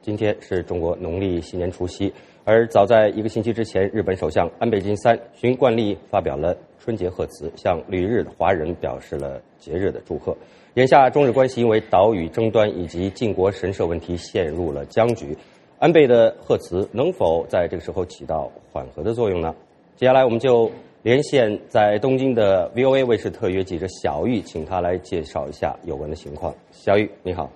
今天是中国农历新年除夕，而早在1个星期之前，日本首相安倍晋三循惯例发表了春节贺词，向旅日的华人表示了节日的祝贺。眼下中日关系因为岛屿争端以及靖国神社问题陷入了僵局，安倍的贺词能否在这个时候起到缓和的作用呢？接下来我们就连线在东京的 VOA 卫视特约记者小玉，请他来介绍一下有关的情况。小玉，你好。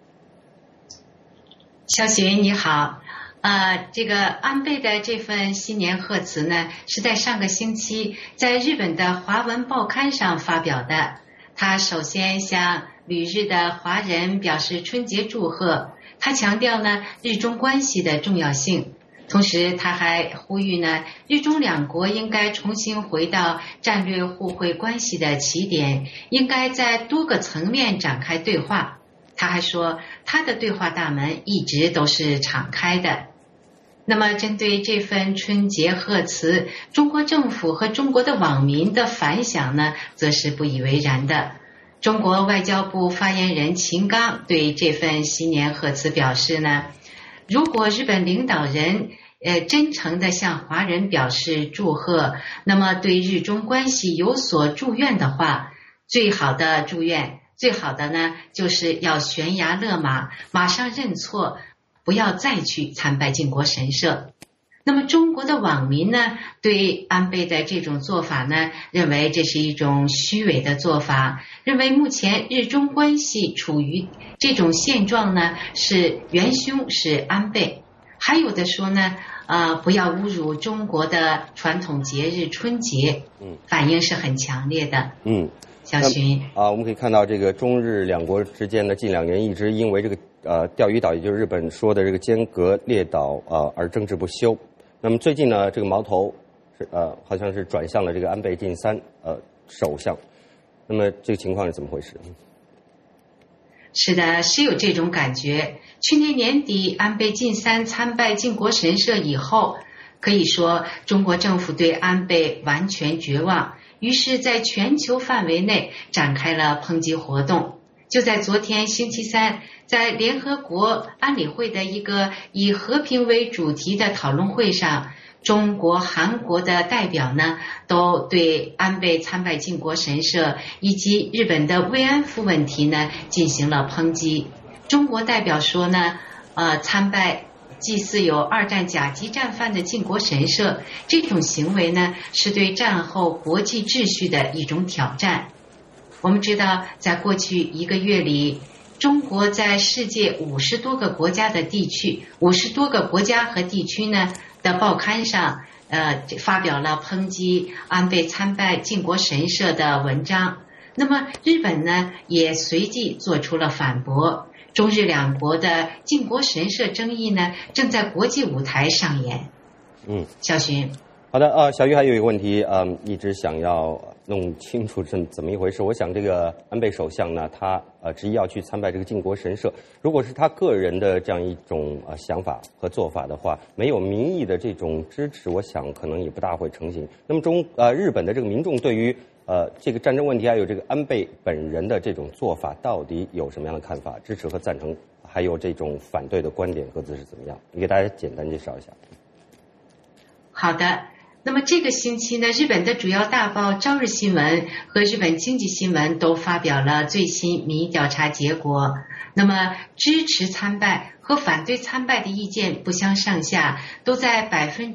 小雪你好，这个安倍的这份新年贺词呢，是在上个星期在日本的华文报刊上发表的。他首先向旅日的华人表示春节祝贺，他强调呢日中关系的重要性，同时他还呼吁呢日中两国应该重新回到战略互惠关系的起点，应该在多个层面展开对话。他还说，他的对话大门一直都是敞开的。那么针对这份春节贺词，中国政府和中国的网民的反响呢，则是不以为然的。中国外交部发言人秦刚对这份新年贺词表示呢，如果日本领导人真诚地向华人表示祝贺，那么对日中关系有所祝愿的话，最好的祝愿，最好的呢，就是要悬崖勒马，马上认错，不要再去参拜靖国神社。那么中国的网民呢，对安倍的这种做法呢，认为这是一种虚伪的做法，认为目前日中关系处于这种现状呢，是元凶是安倍。还有的说呢，不要侮辱中国的传统节日春节，反应是很强烈的。小徐我们可以看到这个中日两国之间呢，近2年一直因为这个钓鱼岛，也就是日本说的这个间隔列岛而争执不休。那么最近呢，这个矛头是好像是转向了这个安倍晋三首相。那么这个情况是怎么回事？ 是的，是有这种感觉。去年年底，安倍晋三参拜靖国神社以后，可以说中国政府对安倍完全绝望。于是在全球范围内展开了抨击活动。就在昨天星期三，在联合国安理会的一个以和平为主题的讨论会上，中国、韩国的代表呢，都对安倍参拜靖国神社以及日本的慰安妇问题呢进行了抨击。中国代表说呢，参拜祭祀有2战甲级战犯的靖国神社，这种行为呢，是对战后国际秩序的一种挑战。我们知道，在过去1个月里，中国在世界50多个国家的地区，50多个国家和地区呢的报刊上，发表了抨击安倍参拜靖国神社的文章。那么日本呢，也随即做出了反驳。中日两国的靖国神社争议呢，正在国际舞台上演。小徐， 好的小玉还有一个问题，一直想要弄清楚是怎么一回事。我想这个安倍首相呢，他执意要去参拜这个靖国神社，如果是他个人的这样一种想法和做法的话，没有民意的这种支持，我想可能也不大会成型。那么日本的这个民众对于这个战争问题还有这个安倍本人的这种做法到底有什么样的看法？支持和赞成，还有这种反对的观点各自是怎么样？你给大家简单介绍一下。 好的。那么这个星期呢，日本的主要大报《朝日新闻》和日本经济新闻都发表了最新民意调查结果。那么支持参拜和反对参拜的意见不相上下，都在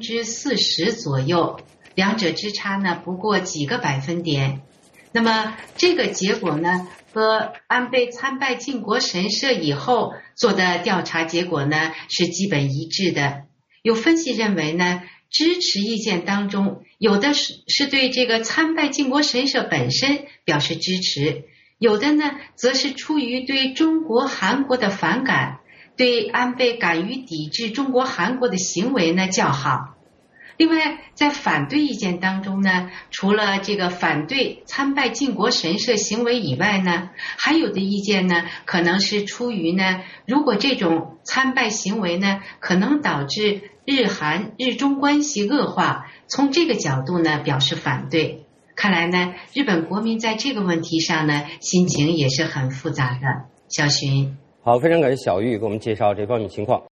40%左右，两者之差呢不过几个百分点。那么这个结果呢，和安倍参拜靖国神社以后做的调查结果呢是基本一致的。有分析认为呢，支持意见当中，有的是对这个参拜靖国神社本身表示支持，有的呢则是出于对中国、韩国的反感，对安倍敢于抵制中国、韩国的行为呢叫好。另外，在反对意见当中呢，除了这个反对参拜靖国神社行为以外呢，还有的意见呢，可能是出于呢，如果这种参拜行为呢，可能导致日韩、日中关系恶化，从这个角度呢，表示反对。看来呢，日本国民在这个问题上呢，心情也是很复杂的。小寻， 好，非常感谢小玉给我们介绍这方面情况。